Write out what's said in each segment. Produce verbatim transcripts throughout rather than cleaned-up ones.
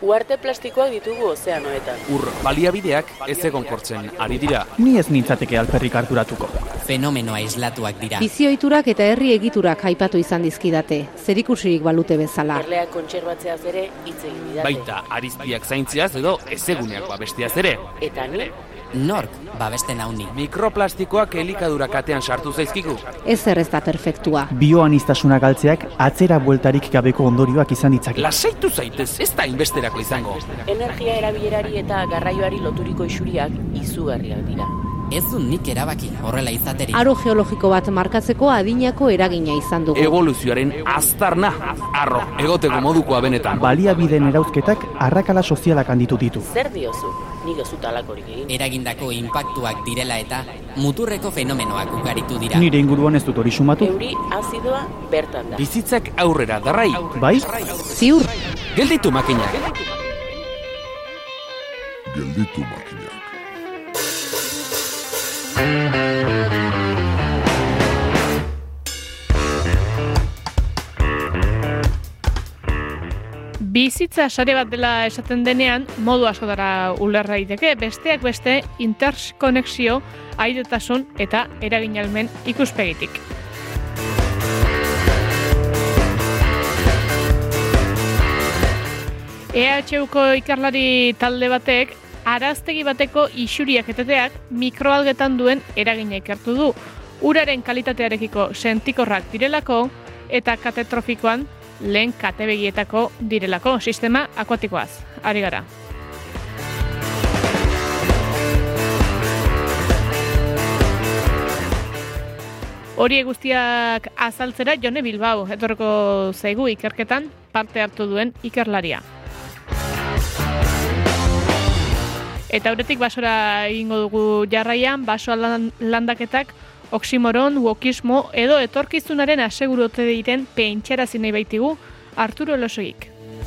Uharte plastikoak ditugu ozeanoetan. Ur baliabideak ez egonkortzen ari dira. Ni ez nintzateke alperrik arduratuko. Fenomeno aislatuak dira. Bizioiturak eta herri egiturak aipatu izan dizkidate, zerikusirik balute bezala. Erleak kontserbatzeaz ere hitz egin didate. Baita arizpiak zaintziaz edo ezeguneak babestiaz ere. Eta ni? Nork babesten hauni. Mikroplastikoak elikadura katean sartu zaizkigu. Ez ez da perfektua. Bioanistasuna galtzeak atzera bueltarik gabeko ondorioak izan ditzake. Lasaitu zaitez, ez da inbesterako izango. Energia erabilerari eta garraioari loturiko isuriak izugarriak dira. Ez du nik erabaki horrela izaterik. Aro geologiko bat markatzeko adinako eragina izan dugu. Evoluzioaren aztarna, arro, egoteko modukoa benetan. Baliabideen erauzketak arrakala sozialak handitu ditu. Zer diozu? Nik ez dut alakorik egin. Eragindako inpaktuak direla eta muturreko fenomenoak ugaritu dira. Nire inguruan ez dut hori sumatu. Euri azidoa bertan da. Bizitzak aurrera darrai. Bai? Ziur. Gelditu makinak. Gelditu makinak. Bizitza sare bat dela esaten denean, modu askotara ulerra daiteke, besteak beste interkonexio, airetasun eta eraginalmen ikuspegitik. E H Uko ikerlari talde batek araztegi bateko isuriak eteteak mikroalgetan duen eragina ikertu du. Uraren kalitatearekiko sentikorrak direlako eta katetrofikoan lehen katebegietako direlako sistema akuatikoaz. Ari gara. Hori guztiak azaltzera Jone Bilbao etorreko zaigu ikerketan parte hartu duen ikerlaria. Eta horretik basora egingo dugu jarraian, baso landaketak oksimoron, wokismo edo etorkizunaren asegurote diren pentsarazi nahi baitigu Arturo Elosoik.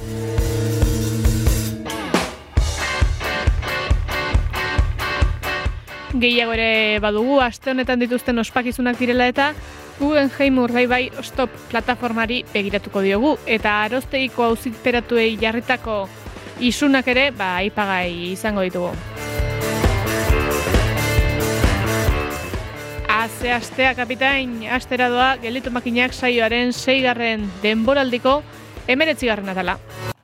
Gehiago ere badugu, aste honetan dituzten ospakizunak direla eta Guggenheim Urdaibai Stop plataformari begiratuko diogu eta aroztegiko auziperatuei jarritako isunak ere, ba, aipagai izango ditugu. Aze astea kapitain, astera doa Gelditu makinak saioaren seigarren denboraldiko hemeretzigarren atala.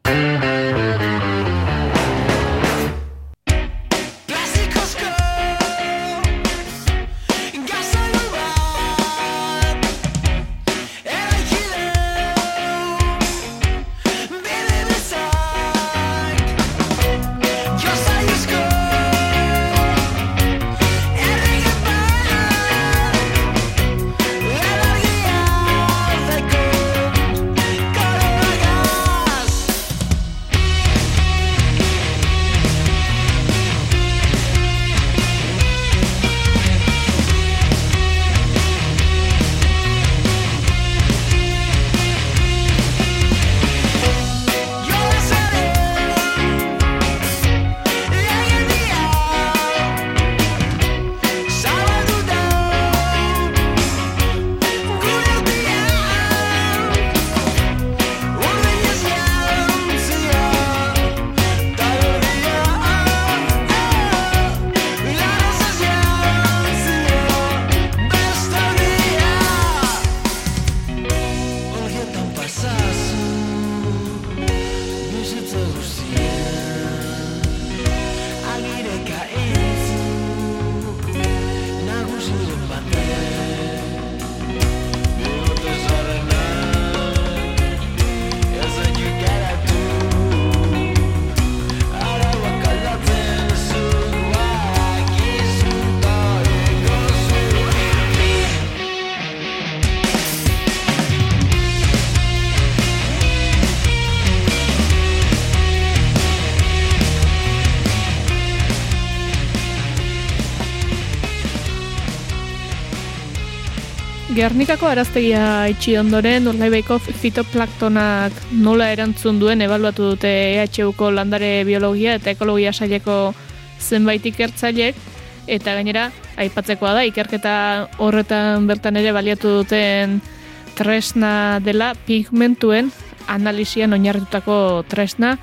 Gernikako araztegia itxi ondoren, Urdaibaiko fitoplantonak nola erantzun duen ebaluatu dute E H Uko landare biologia eta ekologia saileko zenbait ikertzailek, eta gainera, aipatzekoa da, ikerketa horretan bertan ere baliatu duten tresna dela pigmentuen analisian oinarritutako tresna,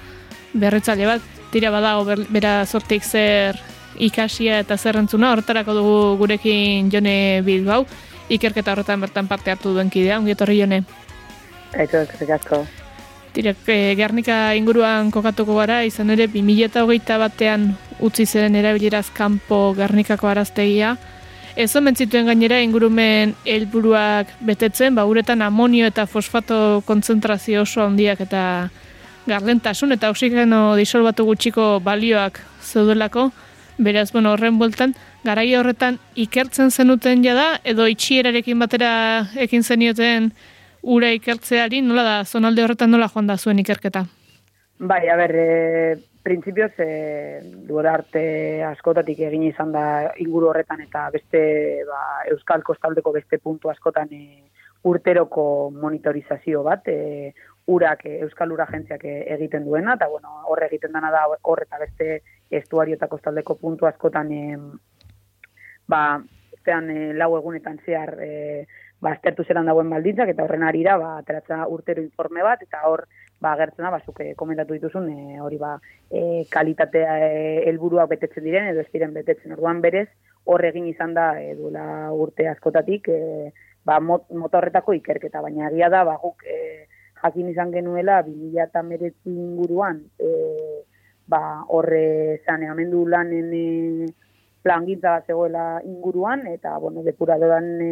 berritzaile bat, tira badago ber, bera sortik zer ikasia eta zer entzuna, horretarako dugu gurekin Jone Bilbao, ikerketa horretan bertan parte hartu duen kidea, ongi etorri Jone. Aito, eskerrik asko. Tira, e, Gernika inguruan kokatuko gara, izan ere, bi mila hogeita batean utzi ziren erabileraz kanpo Gernikako araztegia. Ez omen zituen gainera ingurumen helburuak betetzen, ba, uretan amonio eta fosfato kontzentrazio oso handiak eta garlentasun eta oxigeno disolbatu gutxiko balioak zeudelako, beraz, bueno, horren bueltan, garai horretan ikertzen zenuten jada, edo itxierarekin batera ekin zenioten ura ikertzeari, nola da, zonalde horretan nola joan da zuen ikerketa? Bai, a ber, e, printzipioz, e, duela arte askotatik egin izan da inguru horretan eta beste, ba, Euskal Kostaldeko beste puntu askotan e, urteroko monitorizazio bat, e, urak, e, Euskal Ura Agentziak egiten duena, eta bueno, horre egiten dena da hor eta beste estuario eta kostaldeko puntu askotan, e, ba, bestean e, lau egunetan zehar, e, ba, aztertu zelan dagoen baldintzak, eta horren arira, ba, ateratza urtero informe bat, eta hor, ba, agertzen da, ba, zuke komentatu dituzun, e, hori, ba, e, kalitatea e, helburuak betetzen diren, edo ez diren betetzen. Orduan berez, hor egin izan da, e, duela urte askotatik, e, ba, mot, mota horretako ikerketa, baina egia da, ba, guk e, jakin izan genuela, bi mila hemeretzi inguruan, e, ba, horre zane, amendu lanen e, plangintza bat zegoela inguruan, eta, bueno, depuradoran e,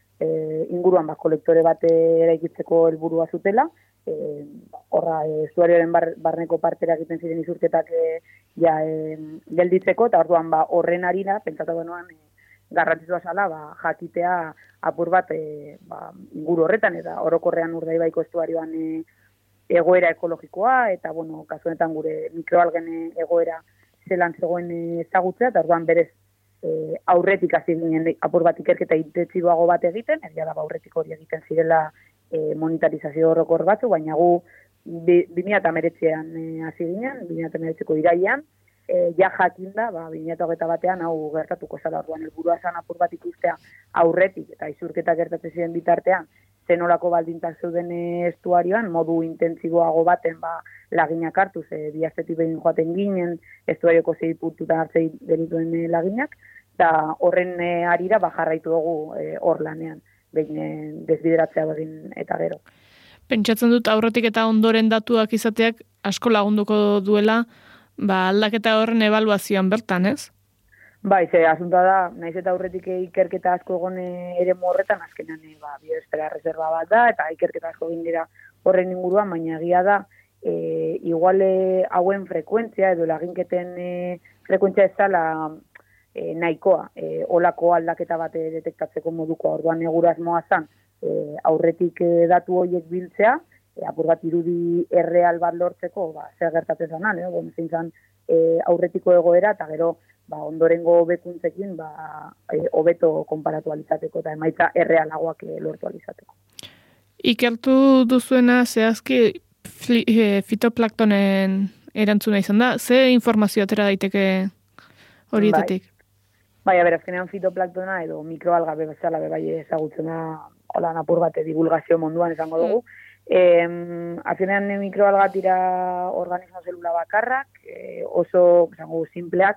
E, inguruan ba, kolektore bat eraikitzeko helburua zutela, e, horra e, estuarioaren bar, barneko partera egiten ziren izurketak e, ja, e, gelditzeko, eta orduan ba, horren arira, pentsatu genuan, e, garrantzitsua zala, ba, jakitea apur bat e, ba, inguru horretan, eta orokorrean Urdaibaiko estuarioan e, egoera ekologikoa, eta bueno, kasu honetan gure mikroalgen egoera zelan zegoen ezagutzea, eta orduan berez, E, aurretik hasi ginen apur bat ikerketa intentsiboago bat egiten, egia da aurretik hori egiten zirela e, monitorizazio orokor batzu, baina gu bi mila hemeretzian e, hasi ginen, bi mila hemeretziko irailean, e, ja jakin da, ba, bi mila hogeita batean hau gertatuko zala, orduan helburua zan apur bat ikustea aurretik eta izurketa gertatzen ziren bitartean, zenolako baldintzak zeuden estuarioan, modu intentsiboago baten ba, laginak hartuz, e, bi astetik behin joaten ginen, estuarioko zei puntutan hartzei denituen e, laginak, eta horren e, arira ba, jarraitu dugu e, hor lanean, behin e, desbideratzea begin eta gero. Pentsatzen dut aurretik eta ondoren datuak izateak asko lagunduko duela, ba, aldaketa horren ebaluazioan bertan, ez? Bai, ze asuntoa da, naiz eta aurretik ikerketa asko egon ere horretan, azkenean ba, biosfera reserva bat da, eta ikerketa asko egin dira horren inguruan, baina egia da, e, iguale hauen frekuentzia, edo laginketen e, frekuentzia ez zala e, nahikoa, e, olako aldaketa bat detektatzeko moduko, orduan eguraz moa zan, e, aurretik e, datu horiek biltzea, e, apur bat irudi erreal bat lortzeko, ba, zer gertatzen zanan, eh? Bon, zein zan e, aurretiko egoera, eta gero, ba, ondorengo hobekuntzekin ba, e, hobeto konparatu alizateko eta emaitza errealagoak e, lortu alizateko. Ikertu duzuena zehazki fli, e, fitoplaktonen erantzuna izan da. Ze informazio atera daiteke horietatik? Bai, bai a ber, azkenean fitoplaktona edo mikroalga bezala bai ezagutzen da hola napur bate divulgazio munduan esango dugu. Mm. Eh, azkenean mikroalga dira organismo zelula bakarrak, eh, oso esango simpleak,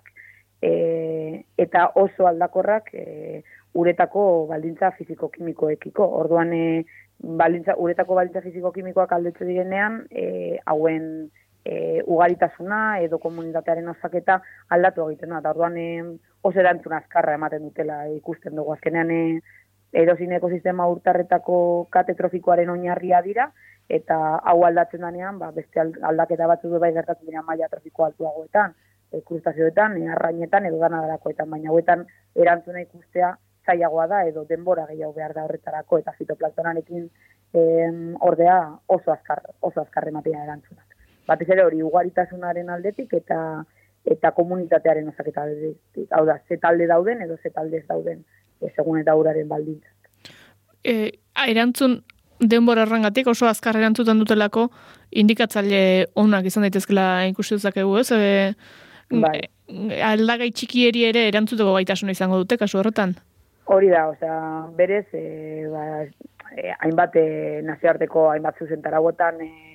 E, eta oso aldakorrak e, uretako baldintza fisiko-kimikoekiko. Orduan, e, baldintza, uretako baldintza fisiko-kimikoak aldetze direnean, e, hauen e, ugaritasuna edo komunitatearen osaketa aldatu egiten da. Orduan, e, oso erantzun azkarra ematen dutela ikusten dugu. Azkenean, e, edozin ekosistema urtarretako katetrofikoaren oinarria dira, eta hau aldatzen danean, ba, beste aldaketa batzu bai gertatzen dira maila trofiko altuagoetan, krustazioetan, arrainetan edo ganadarakoetan, baina hauetan erantzuna ikustea zailagoa da edo denbora gehiago behar da horretarako eta fitoplantonarekin eh, ordea oso azkar, oso azkar ematea erantzunak. Batez ere hori ugaritasunaren aldetik eta eta komunitatearen osaketa aldetik. Hau da, ze talde dauden edo ze talde ez dauden e, segun eta uraren baldintzak. E, erantzun denbora errangatik oso azkar erantzutan dutelako indikatzaile onak izan daitezkela ikusi dezakegu, ez? E, Bai. Aldagai txikieri ere erantzuteko gaitasuna izango dute kasu horretan? Hori da, osea, berez, e, ba, e, hainbat e, nazioarteko hainbat zuzentarauetan e,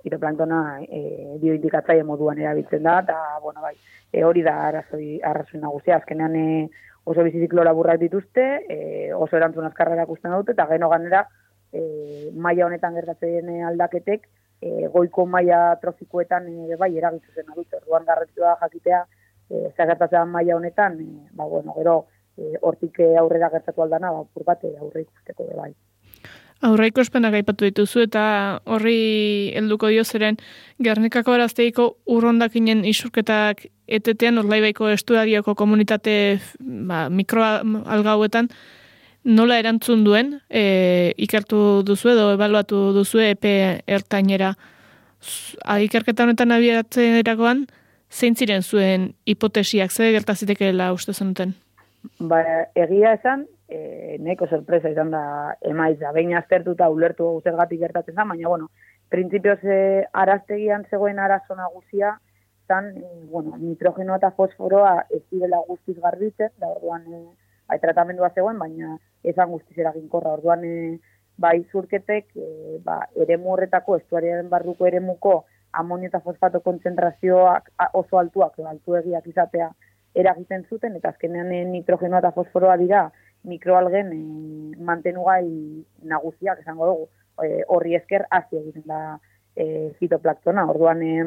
fitoplanktona e, bioindikatzaile moduan erabiltzen da, eta, bueno, bai, e, hori da arrazoi, arrazoi nagusia, azkenean e, oso biziziklo laburrak dituzte, e, oso erantzun azkarra erakusten dute, eta geno ganera, e, maila honetan gertatzen aldaketek, e, goiko maila trofikoetan e, bai eragitzen zen dute, orduan garrantzitsua da jakitea, e, zer gertatzen maila honetan, e, ba, bueno, gero, e, hortik aurrera gertatu aldana, ba, pur bat e, aurre ikusteko de bai. Aurreikospenak aipatu dituzu eta horri helduko dio zeren Gernikako araztegiko urrondakinen isurketak etetean Urdaibaiko estuarioko komunitate ba, mikroalgauetan nola erantzun duen e, ikertu duzu edo ebaluatu duzu epe ertainera. Ikerketa honetan abiatzerakoan zein ziren zuen hipotesiak, ze gertazitekeela uste zenuten? Ba, egia esan, e, nahiko sorpresa izan da emaitza. Behin aztertuta ulertu zergatik gertatzen da, baina, bueno, printzipioz e, araztegian zegoen arazo nagusia, zan, e, bueno, nitrogenoa eta fosforoa ez direla guztiz garbitzen, da orduan e, bai, tratamendua zegoen, baina ezan guztiz eraginkorra. Orduan, e, bai zurketek, e, ba, eremu horretako, estuariaren barruko eremuko amonio eta fosfato kontzentrazioak oso altuak, altuegiak izatea, eragiten zuten, eta azkenean nitrogenoa eta fosforoa dira mikroalgen e, mantenugai nagusiak, esango dugu, e, horri esker hazi egiten da e, fitoplanktona. Orduan, e,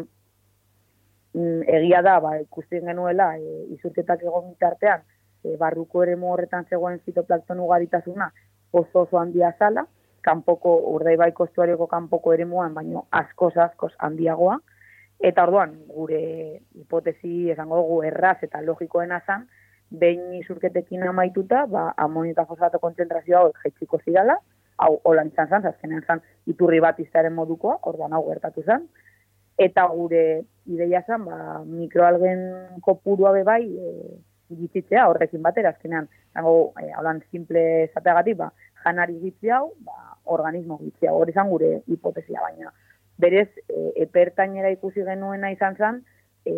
egia da, ba, ikusten genuela, e, izurketak egon bitartean, e, barruko eremu horretan zegoen fitoplankton ugaritasuna oso oso handia zala, kanpoko, Urdaibaiko estuarioko kanpoko eremuan, baino askoz askoz handiagoa, eta orduan, gure hipotesi, esango dugu, erraz eta logikoena zan, behin izurketekin amaituta, ba, amonio eta fosfato kontzentrazioa hauek jaitsiko zidala, hau holan izan zan, azkenean zan, iturri bat izaren modukoa, orduan hau gertatu zan, eta gure ideia zan, ba, mikroalgen kopurua bebai, e, gitzitzea horrekin batera, azkenean, zango, e, holan simple esateagatik, ba, janari gitzi hau, ba, organismo gitzi hau, hori zan gure hipotesia, baina, berez, e, epertainera ikusi genuena izan zen, e,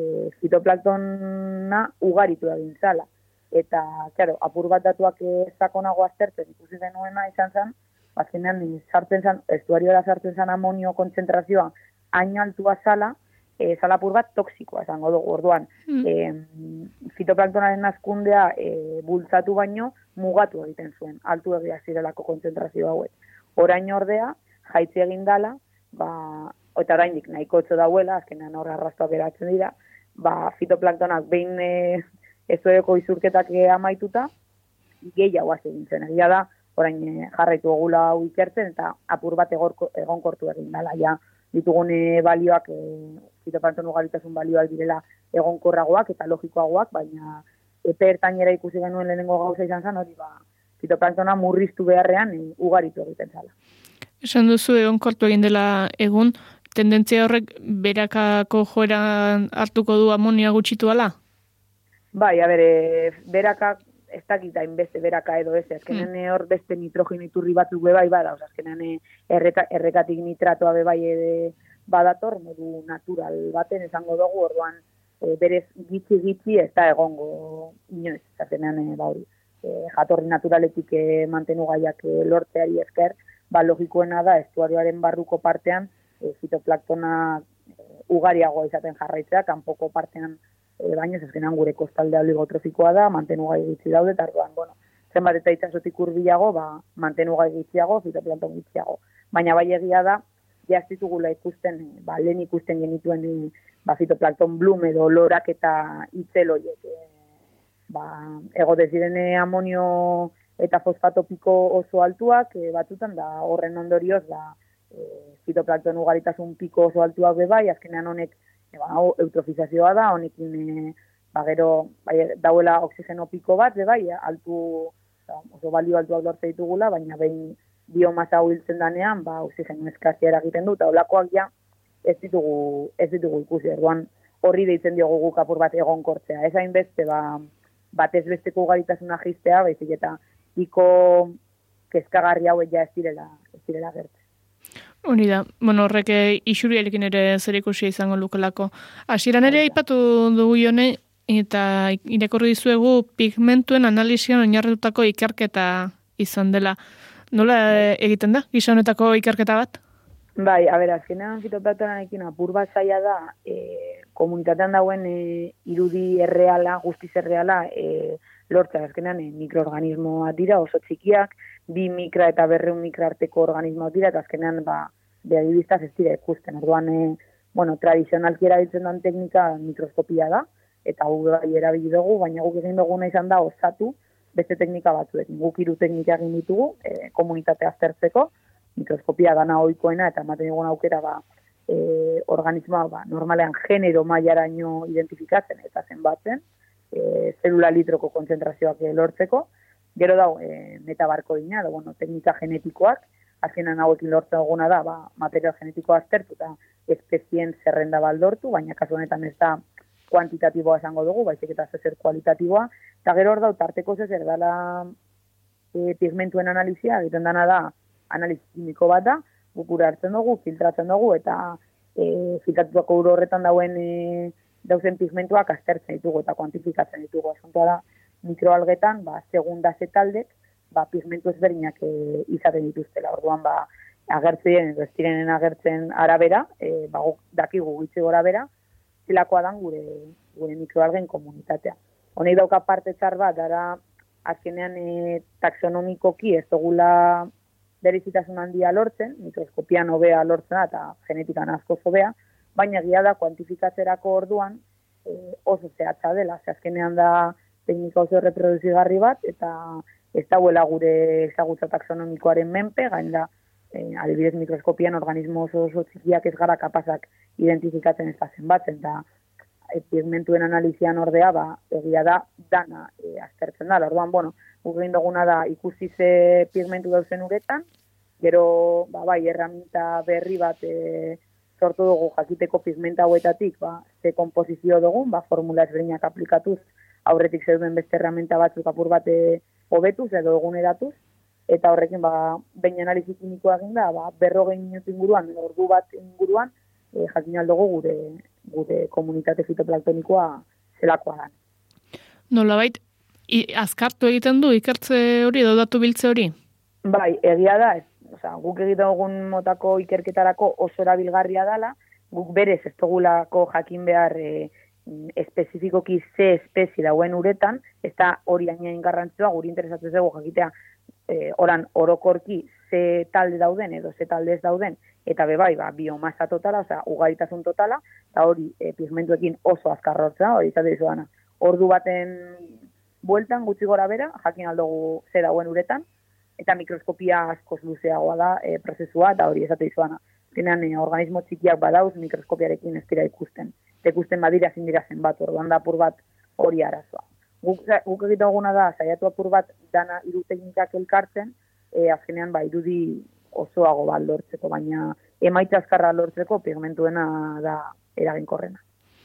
fitoplanktona ugaritu da gintzala. Eta, claro, apur bat datuak sakonago aztertzen ikusi genuena izan zen, azkenean sartzen zen, estuariora sartzen zen amonio kontzentrazioa hain altua zala, e, zala apur bat toksikoa, esango dugu, orduan. Mm. E, fitoplanktonaren azkundea e, bultzatu baino mugatu egiten zuen, altu egia zirelako kontzentrazio hauek. Orain ordea, jaitzi egin dala, ba, eta oraindik nahiko etxo dauela, azkenean horra arrastoak eratzen dira, ba, fitoplanktonak behin e, ezoeko izurketak amaituta, gehiago hasi egin zen. Egia da, orain e, jarraitu egula hau ikertzen, eta apur bat egorko, egonkortu egin dala, ja, ditugune balioak, e, fitoplankton ugaritasun balioak direla egonkorragoak eta logikoagoak, baina epe ertainera ikusi genuen lehenengo gauza izan zen, hori ba, fitoplanktona murriztu beharrean e, ugaritu egiten zala. Esan duzu egonkortu egin dela egun, tendentzia horrek berakako joeran hartuko du amonia gutxitu ala? Bai, a ber, e, berakak ez dakita inbeste beraka edo ez, azkenean mm. hor beste nitrogeno iturri batzuk bebai bada, oza, azkenean erreka, errekatik nitratoa bebai ede badator, modu natural baten esango dugu, orduan e, berez gitzi-gitzi ez da egongo inoiz, azkenean e, ba hori, e, jatorri naturaletik e, mantenu gaiak e, lortzeari esker, ba logikoena da estuarioaren barruko partean e, fitoplanktona e, ugariagoa izaten jarraitzea, kanpoko partean e, baina azkenean gure kostalde oligotrofikoa da, mantenu gai gitzi daude, eta orduan, bueno, zenbat eta itsasotik hurbilago, ba, mantenu gai gitziago, fitoplankton gitziago. Baina bai egia da, ja ez ditugula ikusten, ba, lehen ikusten genituen ba, fitoplankton bloom edo lorak eta itzel horiek. E, ba, ego dezirene amonio eta fosfato piko oso altuak, e, batzutan da horren ondorioz, da, e, fitoplankton ugaritasun piko oso altuak bebai, azkenean honek e, ba, eutrofizazioa da, honekin e, ba, gero bai, dauela oxigeno piko bat, bebai, altu, oso balio altuak lortze ditugula, baina behin biomasa hiltzen danean, ba, oxigeno eskazia eragiten du, eta olakoak ja ez ditugu, ez ditugu ikusi, erduan horri deitzen diogu guk apur bat egonkortzea. Ez hainbeste, ba, batez besteko ugaritasuna jistea, baizik eta iko kezkagarri hauek ja ez direla, ez direla gertzen. Hori da, bueno, horrek isuriarekin ere zer ikusia izango lukelako. Hasieran ere aipatu dugu jone, eta irakurri dizuegu pigmentuen analisian oinarritutako ikerketa izan dela. Nola egiten da, gisa honetako ikerketa bat? Bai, a ber, azkenean fitoplanktonarekin apur bat zaila da, e, komunitatean dauen e, irudi erreala, guztiz erreala, e, lortzea, azkenean e, mikroorganismoak dira, oso txikiak, bi mikra eta berreun mikra arteko organismoak dira, eta azkenean, ba, behadibiztaz ez dira ikusten. Orduan, e, bueno, tradizionalki erabiltzen den teknika mikroskopia da, eta gu bai erabili dugu, baina guk egin duguna izan da osatu beste teknika batzuekin. Guk hiru teknika egin ditugu, e, komunitatea aztertzeko, mikroskopia dana ohikoena eta ematen dugun aukera ba, e, organismoa ba, normalean genero mailaraino identifikatzen eta zenbatzen, e, zelula litroko kontzentrazioak lortzeko, gero dago e, metabarkodina, da, bueno, teknika genetikoak, azkenan hauekin lortzen duguna da, ba, material genetikoa aztertu eta espezien zerrenda baldortu, baina kasu honetan ez da kuantitatiboa esango dugu, baizik eta zezer kualitatiboa, eta gero hor dau tarteko zezer dala e, pigmentuen analizia, egiten dana da, analiz kimiko bat da, guk ura hartzen dugu, filtratzen dugu, eta e, filtratuako uro horretan dauen e, dauzen pigmentuak aztertzen ditugu eta kuantifikatzen ditugu. Asuntoa da, mikroalgetan, ba, segunda zetaldek, ba, pigmentu ezberdinak e, izaten dituztela. Orduan, ba, agertzen, edo ez direnen agertzen arabera, e, ba, guk dakigu gitzi gora bera, zilakoa dan gure, gure mikroalgen komunitatea. Honek dauka parte txar bat, dara, azkenean e, taxonomikoki ez dugula berizitasun handia lortzen, mikroskopian hobea lortzen eta genetikan asko hobea, baina egia da kuantifikatzerako orduan e, oso zehatza dela, ze azkenean da teknika oso reproduzigarri bat, eta ez dauela gure ezagutza taxonomikoaren menpe, gain da, e, adibidez mikroskopian organismo oso oso txikiak ez gara kapazak identifikatzen ez da zenbatzen, eta e, pigmentuen analizian ordea, ba, egia da dana e, aztertzen da. Orduan, bueno, guk egin duguna da ikusi ze pigmentu dauzen uretan, gero ba, bai, erraminta berri bat e, sortu dugu jakiteko pigmenta hauetatik, ba, ze komposizio dugun, ba, formula ezberdinak aplikatuz, aurretik zeuden beste erraminta batzuk apur bat hobetuz edo eguneratuz, eta horrekin ba, behin analizi kimikoa egin da, ba, berrogei minutu inguruan, ordu bat inguruan, e, jakin aldugu gure, gure komunitate fitoplanktonikoa zelakoa da. Nolabait, I, azkartu egiten du ikertze hori edo datu biltze hori? Bai, egia da, ez, osea, guk egiten dugun motako ikerketarako oso erabilgarria dela, guk berez ez dugulako jakin behar e, espezifikoki ze espezie dauen uretan, ez da hori hain garrantzua, guri interesatzen dugu jakitea e, oran orokorki ze talde dauden edo ze talde ez dauden, eta bebai, ba, biomasa totala, osea, ugaritasun totala, eta hori e, pigmentuekin oso azkarrotzea, hori izate dizuana. Ordu baten bueltan gutxi gora bera, jakin aldugu ze dauen uretan, eta mikroskopia askoz luzeagoa da e, prozesua, eta hori esate izuana. Zenean, e, organismo txikiak badauz mikroskopiarekin ez dira ikusten. Eta ikusten badira ezin dira zenbatu, orduan da apur bat hori arazoa. Guk, guk egiten duguna da, saiatu apur bat dana hiru teknikak elkartzen, e, azkenean ba, irudi osoago bat lortzeko, baina emaitza azkarra lortzeko pigmentuena da eraginkorrena.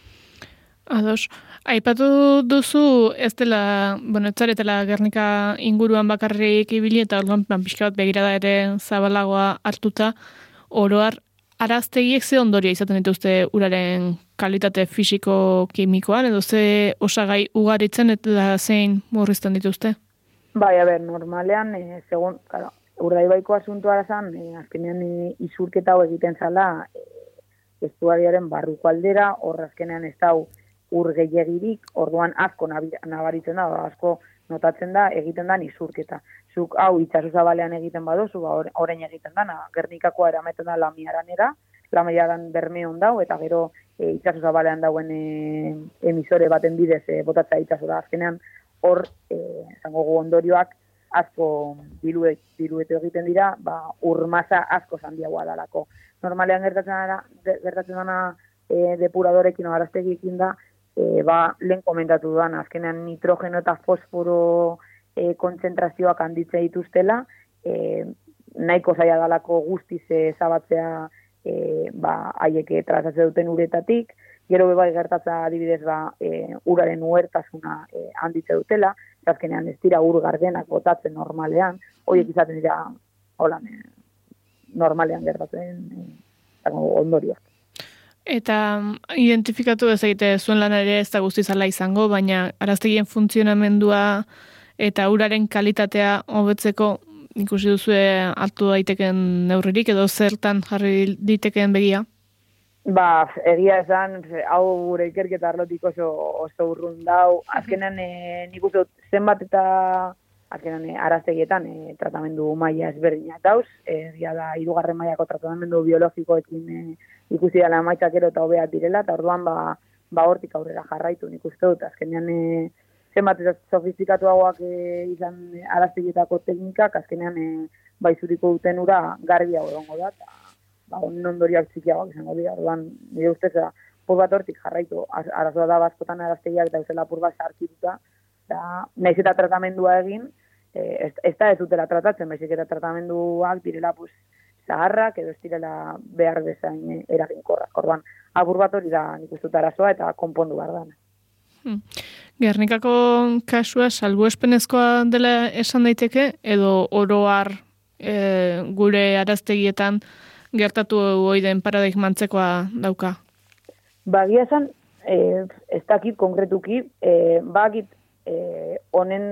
Ados. Aipatu duzu ez dela, bueno, ez zaretela Gernika inguruan bakarrik ibili eta orduan pixka bat begirada ere zabalagoa hartuta, oroar araztegiek ze ondorio izaten dituzte uraren kalitate fisiko-kimikoan, edo ze osagai ugaritzen eta zein murrizten dituzte? Bai, a ber, normalean, e, segun, claro, Urdaibaiko asuntua arazan, e, azkenean e, izurketa hau egiten zala e, estuariaren barruko aldera, hor azkenean ez dau ur gehiagirik, orduan asko nabaritzen da, asko notatzen da, egiten da izurketa. Zuk hau itxaso zabalean egiten badozu, ba, orain egiten da, Gernikakoa erameten da lamiaranera, lamiaran bermeon dau, eta gero e, itxaso zabalean dauen e, emisore baten bidez e, botatza itxaso da. Azkenean hor, e, zango gu ondorioak, asko diluet, dilueto egiten dira, ba, urmasa asko zandiagoa dalako. Normalean gertatzen dana, gertatzen dana e, depuradorekin o araztegiekin da, e, ba, lehen komentatu duan, azkenean nitrogeno eta fosforo e, kontzentrazioak handitzen dituztela, e, nahiko zaila dalako guztiz ezabatzea e, ba, haiek tratatzen duten uretatik, gero bebai gertatzen adibidez ba, e, uraren uhertasuna e, handitze dutela, azkenean ez dira ur gardenak botatzen normalean, horiek izaten dira holan, e, normalean gertatzen e, ondorioak. Eta identifikatu ez egite zuen lan ere ez da guztizala izango, baina araztegien funtzionamendua eta uraren kalitatea hobetzeko ikusi duzue hartu daiteken neurririk edo zertan jarri ditekeen begia? Ba, egia esan, hau gure ikerketa arlotik oso, oso urrun dau. Azkenean, e, nik uste dut zenbat eta azkenean e, araztegietan e, tratamendu maila ezberdinak dauz. Egia da, hirugarren mailako tratamendu biologikoekin e, ikusi dela emaitzak gero eta hobeak direla, eta orduan ba, ba hortik aurrera jarraitu nik uste dut. Azkenean, e, zenbat eta sofistikatuagoak e, izan araztegietako teknikak, azkenean e, baizuriko duten ura garbiago egongo da, eta ba, onen ondoriak txikiagoak izango dira, orduan, nire ustez, apur bat hortik jarraitu, arazoa da bazkotan araztegiak eta eusela apur bat sarkituta, eta nahiz eta tratamendua egin, ez, ez da ez dutela tratatzen, baizik eta tratamenduak direla pues, zaharrak, edo ez direla behar bezain eraginkorrak, orduan, apur bat hori da nik uste dut arazoa eta konpondu behar da. Hmm. Gernikako kasua salbuespenezkoa dela esan daiteke, edo oroar e, gure araztegietan gertatu hoi den paradigmantzekoa dauka? Bagia esan, eh, ez dakit konkretuki, eh, bakit eh, honen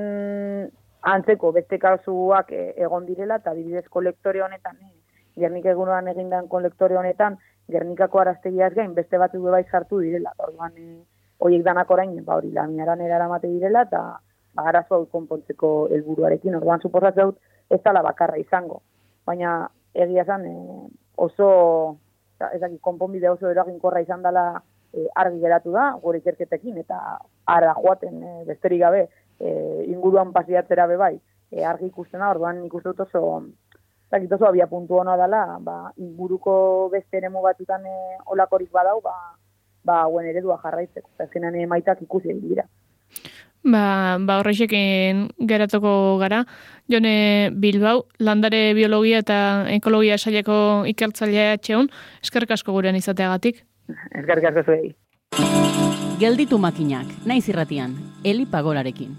antzeko beste kasuak eh, egon direla, eta adibidez kolektore honetan, eh, Gernika egunoan egindan kolektore honetan, Gernikako araztegiaz gain beste bat bai sartu direla. Orduan, eh, horiek danak orain, ba hori lamiaran eraramate direla, eta ba, arazo hau konpontzeko helburuarekin. Orduan, suposatzen dut, ez dela bakarra izango. Baina, egia esan, eh, oso, ez dakit, konponbide oso eraginkorra izan dela e, argi geratu da, gure ikerketekin, eta ara joaten e, besterik gabe, e, inguruan pasiatzera be bai, e, argi ikustena, orduan nik uste dut oso, ez dakit, oso abia puntu hona dela, ba, inguruko beste eremu batutan e, olakorik badau, ba, ba, hauen eredua jarraitzeko, eta azkenean emaitzak ikusi dira. Ba, ba horrexekin geratuko gara. Jone Bilbao, landare biologia eta ekologia saileko ikertzailea etxeun, eskerrik asko gurean izateagatik. Eskerrik asko zuei. Gelditu makinak, naiz irratian, Eli Pagolarekin.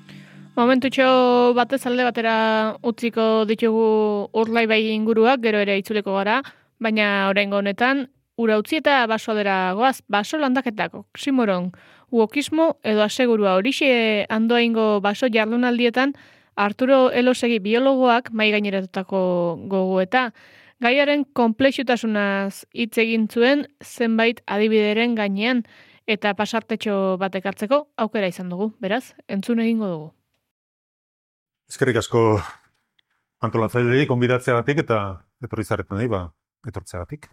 Momentutxo batez alde batera utziko ditugu Urdaibai inguruak, gero ere itzuleko gara, baina oraingo honetan, ura utzi eta basoadera goaz, baso landaketak, oksimoron, uokismo edo asegurua horixe andoaingo baso jardunaldietan Arturo Elosegi biologoak mai gaineratutako gogoeta. Gaiaren konplexutasunaz hitz egin zuen zenbait adibideren gainean eta pasartetxo bat ekartzeko aukera izan dugu, beraz, entzun egingo dugu. Eskerrik asko antolatzaileei konbidatzeagatik eta etorri zaretan nahi, ba, etortzeagatik.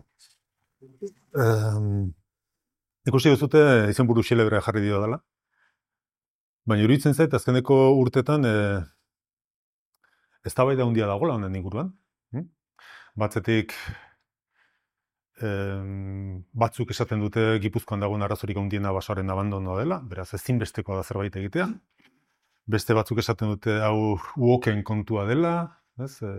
Um, ikusi duzute izenburu xelebrea jarri dio dela. Baina iruditzen zait, azkeneko urtetan e, eztabaida handia dagoela honen inguruan. Hm? Batzetik e, batzuk esaten dute Gipuzkoan dagoen arazorik handiena basoaren abandonoa dela, beraz ezinbestekoa da zerbait egitea. Beste batzuk esaten dute hau uoken kontua dela, ez? E,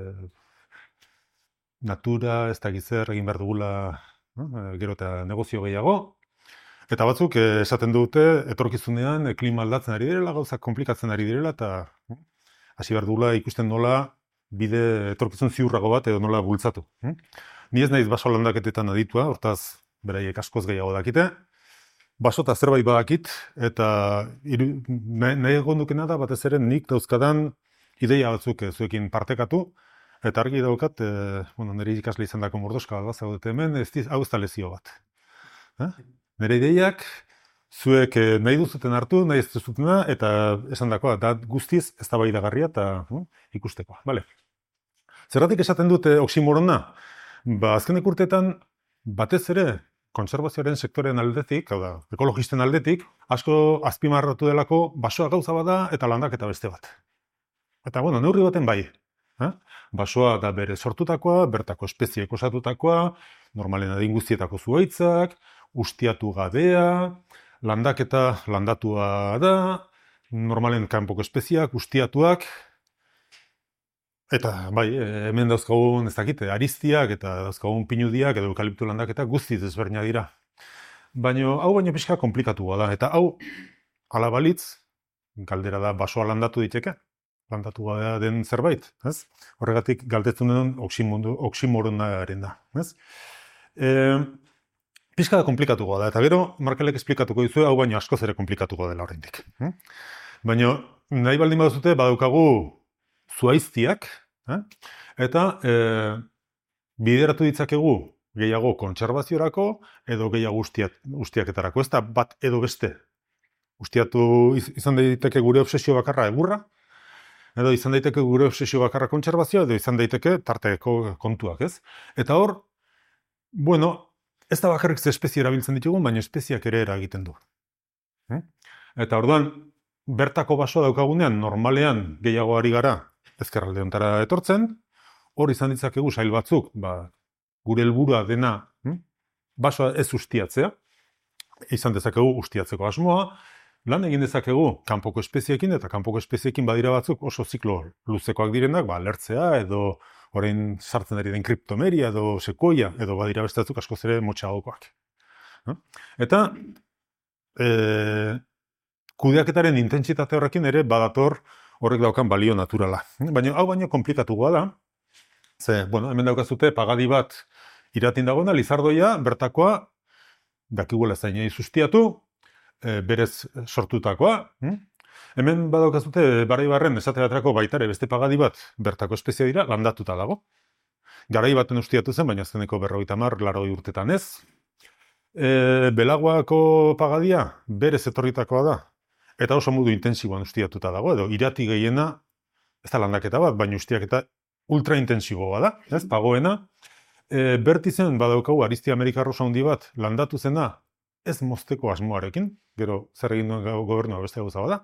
natura, ez da gizzer, egin behar dugula, no? E, gero eta negozio gehiago. Eta batzuk eh, esaten dute etorkizunean eh, klima aldatzen ari direla, gauzak komplikatzen ari direla, eta eh, hasi behar dugula ikusten nola bide etorkizun ziurrago bat edo nola bultzatu. Eh? Ni ez naiz baso landaketetan aditua, hortaz beraiek askoz gehiago dakite. Baso eta zerbait badakit, eta iru, nahi, nahi egon dukena da batez ere nik dauzkadan ideia batzuk eh, zuekin partekatu, eta argi daukat, eh, bueno, nire ikasle izan dako mordoska bat zaudete hemen, ez diz, hau ez da lezio bat. Eh? Nire ideiak, zuek nahi duzuten hartu, nahi ez duzutena, eta esan dakoa, da guztiz ez da baidagarria eta uh, ikustekoa. Vale. Zergatik esaten dute oksimorona? Ba, azkenek urteetan, batez ere, konservazioaren sektoren aldetik, hau da, ekologisten aldetik, asko azpimarratu delako basoa gauza bada eta landaketa beste bat. Eta, bueno, neurri baten bai. Eh? Basoa da bere sortutakoa, bertako espeziek osatutakoa, normalen adin guztietako zuhaitzak, ustiatu gabea, landaketa landatua da, normalen kanpoko espeziak, ustiatuak, eta bai, hemen dauzkagun ez dakite, ariztiak eta dauzkagun pinudiak edo eukaliptu landaketak guztiz ezberdina dira. Baina hau baino pixka komplikatua da, eta hau ala balitz, galdera da basoa landatu diteke, landatu gabea den zerbait, ez? Horregatik galdetzen den oksimoronaren da, ez? E, Pizka da komplikatuko da, eta gero Markelek esplikatuko dizu, hau baino askoz ere komplikatuko dela oraindik. Baina nahi baldin baduzute, badaukagu zuhaiztiak, Eh? Eta e, bideratu ditzakegu gehiago kontserbaziorako edo gehiago ustiat, ustiaketarako. Ez da bat edo beste. Ustiatu izan daiteke gure obsesio bakarra egurra, edo izan daiteke gure obsesio bakarra kontserbazioa, edo izan daiteke tarteko kontuak, ez? Eta hor, bueno, ez da bakarrik ze espezie erabiltzen ditugun, baina espeziak ere eragiten du. Eh? Eta orduan, bertako basoa daukagunean, normalean gehiago ari gara ezkerralde hontara etortzen, hor izan ditzakegu sail batzuk, ba, gure helburua dena hm? basoa ez ustiatzea, izan dezakegu ustiatzeko asmoa, lan egin dezakegu kanpoko espeziekin, eta kanpoko espeziekin badira batzuk oso ziklo luzekoak direnak, ba, lertzea, edo orain sartzen ari den kriptomeria, edo sekoia, edo badira beste batzuk askoz ere motxagokoak. Eta e, kudeaketaren intentsitate horrekin ere badator horrek daukan balio naturala. Baina hau baino komplikatugoa da, ze, bueno, hemen daukazute pagadi bat iratin dagoena, Lizardoia, bertakoa, dakiguela zainei sustiatu, e, berez sortutakoa. Hm? Hemen badaukazute Baraibarren esateatrako baitare beste pagadi bat bertako espezia dira, landatuta dago. Garai baten ustiatu zen, baina azkeneko berrogeita hamar, laurogei urtetan ez. E, Belagoako pagadia berez etorritakoa da, eta oso modu intensiboan ustiatuta dago, edo irati gehiena, ez da landaketa bat, baina ustiaketa ultra intensiboa da, ez, pagoena. E, bertizen badaukagu Ariztia Amerikarro handi bat landatu zena ez mozteko asmoarekin, gero zer egin duen gobernua beste gauza bada,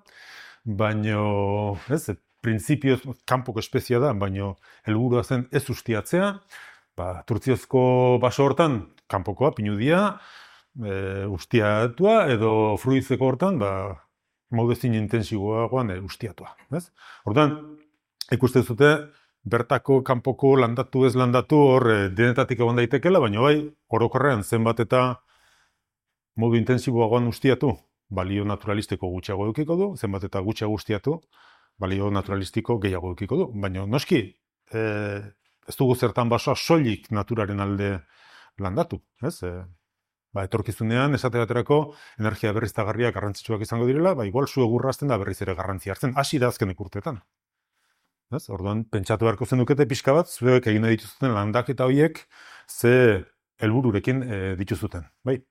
baino, ez, printzipioz kanpoko espezia da, baino helburua zen ez ustiatzea, ba, Turtziozko baso hortan kanpokoa, pinudia, e, ustiatua, edo Fruizeko hortan, ba, modezin intensiboagoan e, ustiatua, ez? Orduan, ikusten zute, bertako kanpoko landatu ez landatu hor e, denetatik egon daitekela, baina bai, orokorrean zenbat eta modu intensiboagoan ustiatu, balio naturalistiko gutxiago edukiko du, zenbat eta gutxiago ustiatu, balio naturalistiko gehiago edukiko du. Baina noski, e, ez dugu zertan basoa soilik naturaren alde landatu, ez? E, ba, etorkizunean, esate baterako, energia berriztagarriak garrantzitsuak izango direla, ba, igual zu egurra azten da berriz ere garrantzia hartzen, hasi da azkenek urtetan. Ez? Orduan, pentsatu beharko zenukete pixka bat, zuek egin dituzuten landaketa horiek, ze helbururekin e, dituzuten, bai?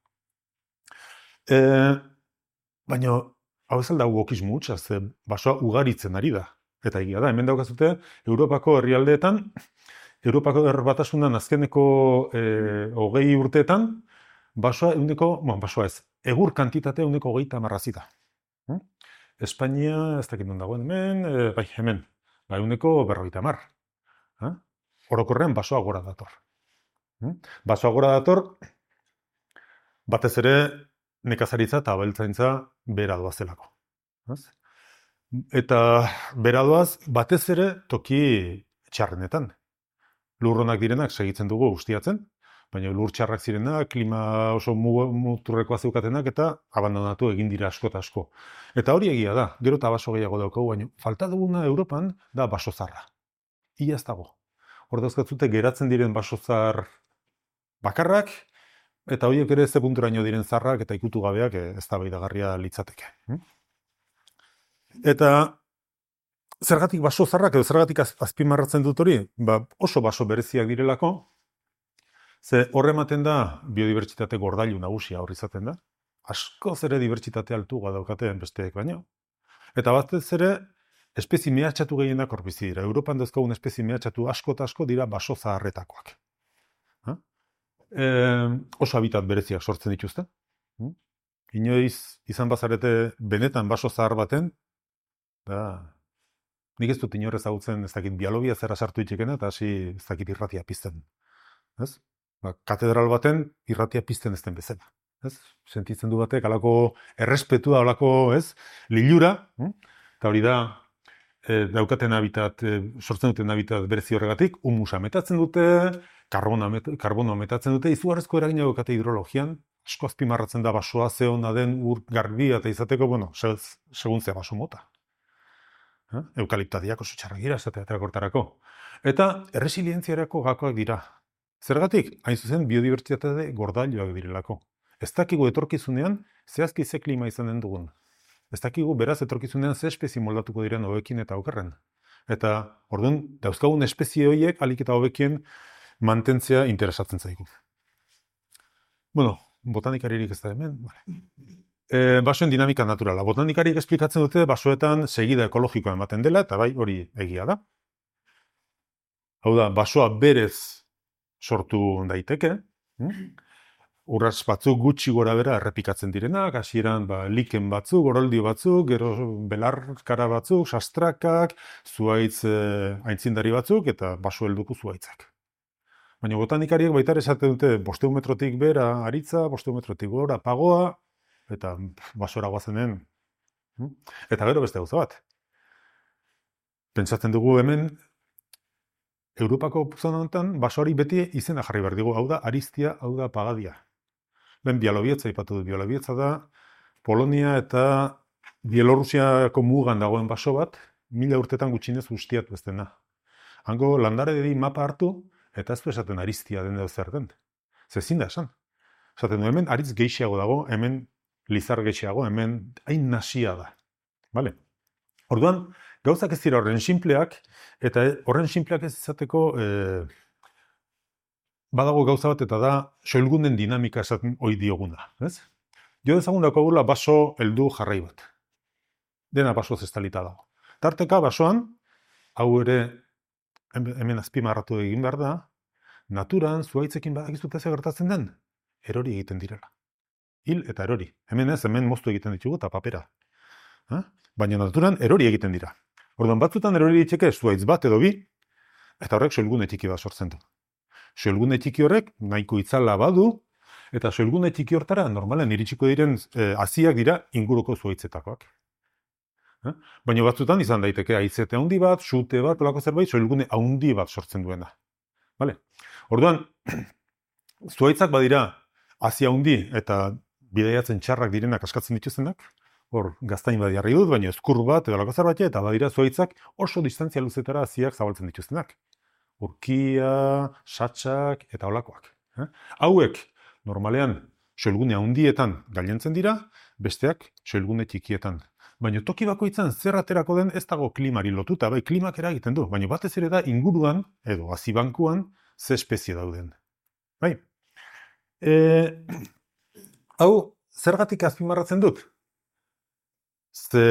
E, baina, hau ez alda ukismu hutsa, ze basoa ugaritzen ari da. Eta egia da, hemen daukazute, Europako herrialdeetan, Europako Batasunan azkeneko e, hogei urteetan, basoa eguneko, bueno, basoa ez, egur kantitatea eguneko hogeita marrazita. Hm? Espainia, ez dakit non dagoen hemen, e, bai, hemen, bai, eguneko berrogeita mar. Ha? Orokorrean basoa gora dator. Hm? Basoa gora dator, batez ere, nekazaritza eta abeltzaintza bera doazelako. Eta bera doaz, batez ere toki txarrenetan. Lurronak direnak segitzen dugu ustiatzen, baina lur txarrak zirenak, klima oso muturrekoa zeukatenak eta abandonatu egin dira asko eta asko. Eta hori egia da, gero eta baso gehiago daukagu, baina falta duguna Europan da basozarra. Ia ez dago. Hor dauzkatzute geratzen diren basozar bakarrak, eta horiek ere ze punturaino diren zarrak eta ikutu gabeak ez da baidagarria litzateke. Eta zergatik baso zarrak edo zergatik azpimarratzen dut hori, ba, oso baso bereziak direlako, ze horre ematen da biodibertsitate gordailu nagusia hor izaten da, askoz ere dibertsitate altua daukateen besteek baino, eta batez ere espezie mehatxatu gehienak hor bizi dira. Europan dauzkagun espezie mehatxatu asko eta asko dira baso zaharretakoak. E, oso habitat bereziak sortzen dituzte. Hm? Inoiz izan bazarete benetan baso zahar baten, da, nik ez dut inor ezagutzen ez dakit biolobia zera sartu itxekena eta hasi ez dakit irratia pizten. Ez? Ba, katedral baten irratia pizten ez den bezala. Ez? Sentitzen du batek alako errespetua, alako ez, lilura, hm? Eta hori da, e, daukaten habitat, e, sortzen duten habitat berezi horregatik, humusa metatzen dute, karbonoa metatzen dute, izugarrezko eragina daukate hidrologian, asko azpimarratzen da basoa ze ona den ur garbia eta izateko, bueno, segun zea baso mota. Eh? Eukaliptadiak oso txarrak dira, esateaterak hortarako. Eta erresilientziarako gakoak dira. Zergatik, hain zuzen biodibertsitate gordailuak direlako. Ez dakigu etorkizunean, zehazki ze klima izan den dugun. Ez dakigu beraz etorkizunean ze espezie moldatuko diren hobekin eta okerren. Eta, orduan, dauzkagun espezie horiek alik eta hobekien mantentzea interesatzen zaigu. Bueno, botanikaririk ez da hemen. Vale. E, basoen dinamika naturala. Botanikariek esplikatzen dute basoetan segida ekologikoa ematen dela, eta bai, hori egia da. Hau da, basoa berez sortu daiteke, hm? Urrats batzuk gutxi gora bera errepikatzen direnak, hasieran ba, liken batzuk, goroldio batzuk, gero belarkara batzuk, sastrakak, zuaitz eh, aintzindari batzuk, eta baso helduko zuaitzak. Baina botanikariek baita esaten dute bosteun metrotik bera aritza, bosteun metrotik gora pagoa, eta basora guazenen. Eta gero beste gauza bat. Pentsatzen dugu hemen, Europako zona honetan, basoari beti izena jarri behar digu, hau da aristia, hau da pagadia. Ben Bialobietza ipatu dut, Bialobietza da Polonia eta Bielorrusiako mugan dagoen baso bat, mila urtetan gutxinez ustiatu ez dena. Hango landare dedi mapa hartu, eta ez du esaten aristia den edo zer den. Zezin da esan. Esaten du, hemen aritz gehiago dago, hemen lizar gehiago, hemen hain nasia da. Vale? Orduan, gauzak ez dira horren sinpleak, eta horren sinpleak ez izateko eh, badago gauza bat eta da soilgunen dinamika esaten ohi dioguna. Ez? Jo dezagun daukagula baso heldu jarrai bat. Dena basoz estalita dago. Tarteka basoan, hau ere hemen azpimarratu egin behar da, naturan zuaitzekin badakizute ze gertatzen den, erori egiten direla. Hil eta erori. Hemen ez, hemen moztu egiten ditugu eta papera. Ha? Baina naturan erori egiten dira. Orduan batzutan erori ditzeke zuaitz bat edo bi, eta horrek soilgune txiki bat sortzen du. Soilgune txiki horrek nahiko itzala badu, eta soilgune txiki hortara normalen iritsiko diren eh, haziak dira inguruko zuaitzetakoak. Eh? Baina batzutan izan daiteke haizete handi bat, sute bat, pelako zerbait, soilgune handi bat sortzen duena. Vale? Orduan, zuaitzak badira hazia handi eta bidaiatzen txarrak direnak askatzen dituztenak, hor gaztain badi harri dut, baina ezkur bat edo lako zerbait, eta badira zuaitzak oso distantzia luzetara haziak zabaltzen dituztenak. Urkia, satsak eta holakoak. Eh? Hauek, normalean, soilgune handietan gailentzen dira, besteak soilgune txikietan. Baina toki bakoitzan zer aterako den ez dago klimari lotuta, bai klimak eragiten du, baina batez ere da inguruan, edo hazibankuan, ze espezie dauden. Bai? E, hau, zergatik azpimarratzen dut? Ze...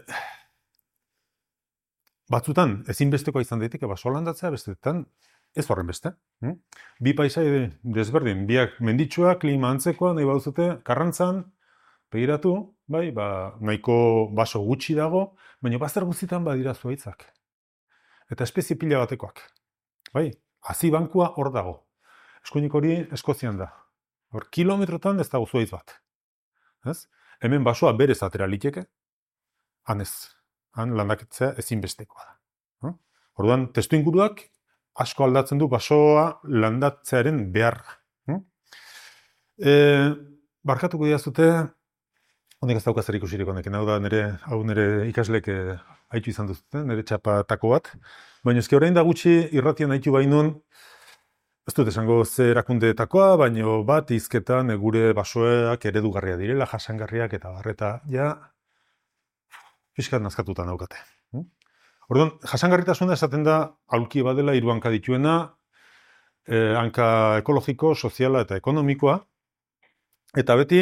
Batzutan, ezinbestekoa izan daiteke baso landatzea, bestetan ez horren beste. Hm? Bi paisai desberdin, biak menditsua, klima antzekoa, nahi baduzute, Karrantzan, begiratu, bai, ba, nahiko baso gutxi dago, baina bazter guztietan badira zuaitzak. Eta espezie pila batekoak. Bai, hazi bankua hor dago. Eskuinik hori Eskozian da. Hor, kilometrotan ez dago zuaitz bat. Ez? Hemen basoa berez atera liteke, han ez. Han landaketzea ezinbestekoa da. Orduan, testu inguruak asko aldatzen du basoa landatzearen beharra. E, barkatuko diazute, honek ez dauka zer ikusirik honekin, hau da nire, hau nire ikaslek haitu izan duzuten, nire txapatako bat. Baina ezke orain da gutxi irratian haitu bainun, ez dut esango ze erakundeetakoa, baina bat izketan gure basoak eredugarria direla, jasangarriak eta barreta, ja, fiskat nazkatuta naukate. Orduan, jasangarritasuna esaten da aulki badela hiru hanka dituena, eh, hanka ekologiko, soziala eta ekonomikoa, eta beti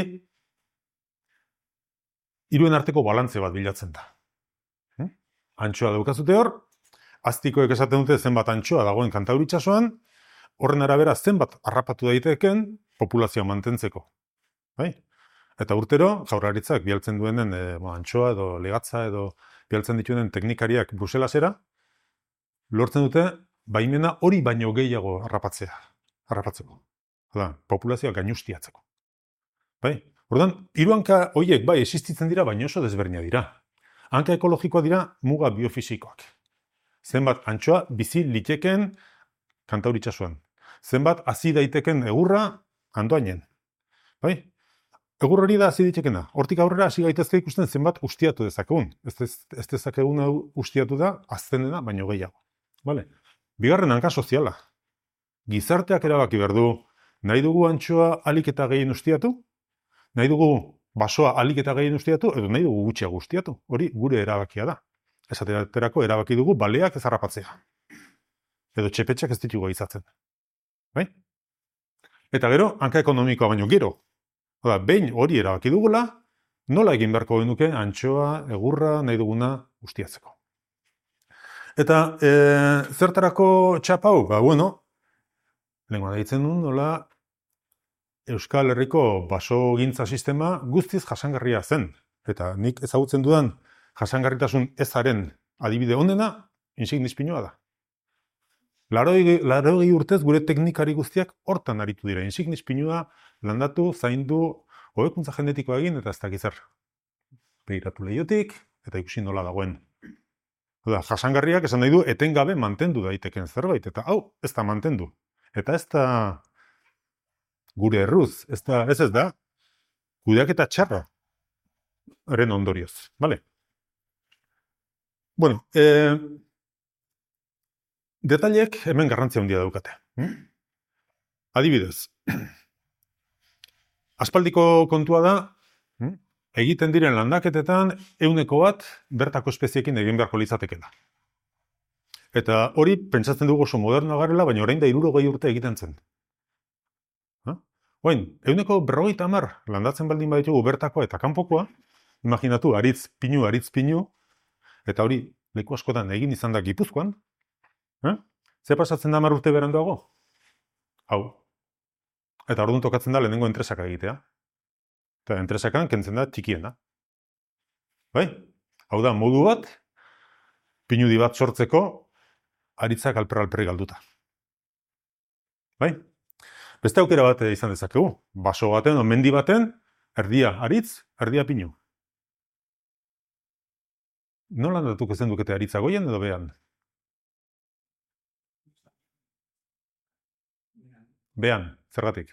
hiruen arteko balantze bat bilatzen da. Hm? Antxoa daukazute hor, aztikoek esaten dute zenbat antxoa dagoen Kantauri itsasoan, horren arabera zenbat harrapatu daiteken populazioa mantentzeko. Bai? Eta urtero, jaurlaritzak bialtzen duenen e, bo, antxoa edo legatza edo bialtzen dituenen teknikariak Bruselasera, lortzen dute baimena hori baino gehiago harrapatzea, harrapatzeko. Hala, populazioa gainustiatzeko. Bai? Orduan, hiru hanka horiek bai existitzen dira, baina oso desberdina dira. Hanka ekologikoa dira muga biofisikoak. Zenbat antxoa bizi liteken Kantauri itsasoan. Zenbat hazi daiteken egurra Andoainen. Bai? Egur hori da hazi ditekena. Hortik aurrera hasi gaitezke ikusten zenbat ustiatu dezakegun. Ez, ez, ez dezakegun ustiatu da, aztenena, baino gehiago. Vale? Bigarren hanka soziala. Gizarteak erabaki behar du, nahi dugu antxoa alik eta gehien ustiatu? Nahi dugu basoa alik eta gehien ustiatu? Edo nahi dugu gutxiago ustiatu? Hori gure erabakia da. Esaterako erabaki dugu baleak ez harrapatzea. Edo txepetxak ez ditugu izatzen. Bai? Eta gero, hanka ekonomikoa baino gero. Oda, behin hori erabaki dugula, nola egin beharko genuke antxoa, egurra, nahi duguna ustiatzeko. Eta e, zertarako txapau? Ba, bueno, lengua daitzen duen, nola Euskal Herriko basogintza sistema guztiz jasangarria zen. Eta nik ezagutzen dudan jasangarritasun ezaren adibide onena, insignis pinua da. Laurogei urtez gure teknikari guztiak hortan aritu dira. Insignis pinua landatu, zaindu, hobekuntza genetikoa egin eta ez dakizar. Begiratu lehiotik eta ikusi nola dagoen. Oda, jasangarriak esan nahi du etengabe mantendu daiteken zerbait. Eta hau, ez da mantendu. Eta ez da gure erruz. Ez da, ez ez da, kudeaketa txarra eren ondorioz. Vale? Bueno, eh, detailek hemen garrantzia handia daukate. Hmm? Adibidez, aspaldiko kontua da, hmm? egiten diren landaketetan ehuneko bat bertako espeziekin egin beharko litzatekeela. Eta hori pentsatzen dugu oso modernoa garela, baina orain da hirurogei urte egiten zen. Ha? Oin, ehuneko berrogeita hamar landatzen baldin baditugu bertakoa eta kanpokoa, imaginatu, aritz pinu, aritz pinu, eta hori leku askotan egin izan da Gipuzkoan, eh? Ze pasatzen da hamar urte beranduago? Hau. Eta orduan tokatzen da lehenengo entresaka egitea. Eta entresakan kentzen da txikiena. Bai? Hau da, modu bat, pinudi bat sortzeko, aritzak alper-alperri galduta. Bai? Beste aukera bat izan dezakegu. Baso baten, o mendi baten, erdia aritz, erdia pinu. Nola landatuko zen dukete aritza goian edo behan? Behan, zergatik?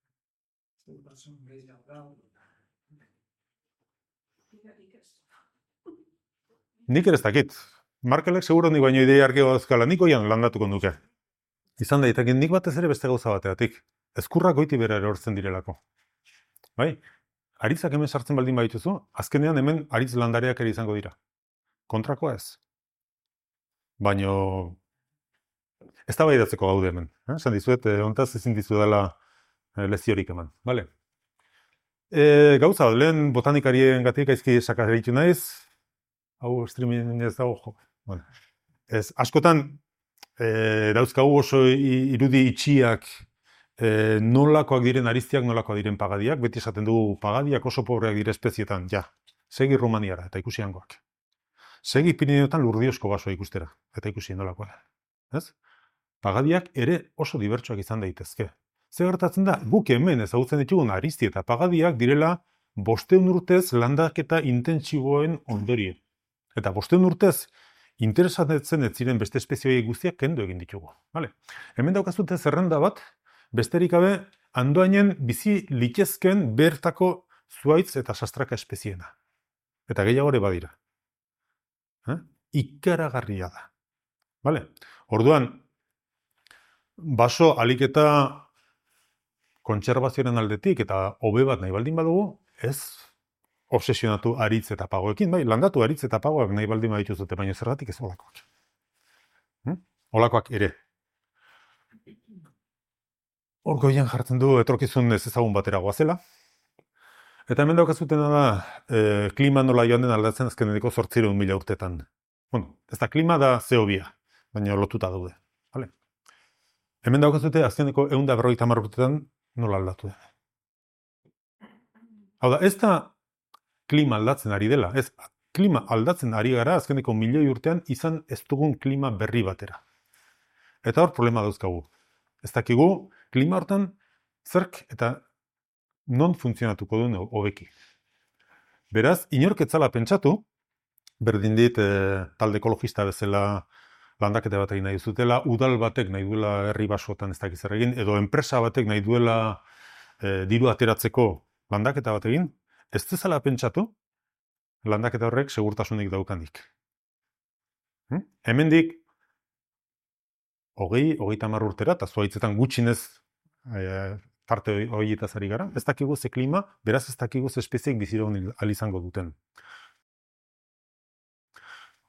Nik ere ez dakit. Markelek seguro nik baino idei argeo dauzkala, nik oian landatuko nuke. Izan daitekin nik batez ere beste gauza bateatik. Ezkurrak goiti bera erortzen direlako. Bai? Aritzak hemen sartzen baldin badituzu, azkenean hemen aritz landareak ere izango dira. Kontrakoa ez. Baino ez da baidatzeko gaude hemen. Esan dizuet, ontaz ezin dizu dela leziorik eman. Vale? E, gauza, lehen botanikarien gatik aizki sakaritu naiz, hau streaming ez dago jo. Bueno, ez, askotan e, dauzkagu oso irudi itxiak e, nolakoak diren ariztiak, nolakoak diren pagadiak, beti esaten dugu pagadiak oso pobreak dire espezietan, ja, segi Rumaniara eta ikusi hangoak. Segi Pirineotan lurdiosko basoa ikustera, eta ikusi nolakoa. Ez? Pagadiak ere oso dibertsuak izan daitezke. Ze gertatzen da, guk hemen ezagutzen ditugun arizti eta pagadiak direla bosteun urtez landaketa intentsiboen ondorio. Eta bosteun urtez interesatzen ez ziren beste espezioi guztiak kendu egin ditugu. Vale? Hemen daukazute zerrenda bat, besterik gabe andoainen bizi litezken bertako zuaitz eta sastraka espeziena. Eta gehiago ere badira. Eh? Ikaragarria da. Vale? Orduan, baso aliketa kontserbazioaren aldetik eta hobe bat nahi baldin badugu, ez obsesionatu aritz eta pagoekin, bai, landatu aritz eta pagoak nahi baldin badituzute, baina zergatik ez olakoak. Hm? Olakoak ere. Hor goian jartzen du etorkizun ez ezagun batera goazela. Eta hemen daukazutena da, e, klima nola joan den aldatzen azkeneko zortzireun mila urtetan. Bueno, ez da klima da zeobia, baina lotuta daude. Vale? Hemen daukazute azkeneko ehun eta berrogeita hamar urtetan nola aldatu da. Hau da, ez da klima aldatzen ari dela, ez klima aldatzen ari gara azkeneko milioi urtean izan ez dugun klima berri batera. Eta hor problema dauzkagu. Ez dakigu klima hortan zerk eta non funtzionatuko duen hobeki. Beraz, inork etzala pentsatu, berdin dit e, talde ekologista bezala landaketa bat egin nahi zutela, udal batek nahi duela herri basotan ez dakiz zer egin, edo enpresa batek nahi duela e, diru ateratzeko landaketa bat egin, ez dezala pentsatu landaketa horrek segurtasunik daukanik. Hm? Hemendik hogei, hogeita hamar urtera, eta zuaitzetan gutxinez e, parte horietaz ari gara, ez dakigu ze klima, beraz ez dakigu ze espeziek biziraun izango duten.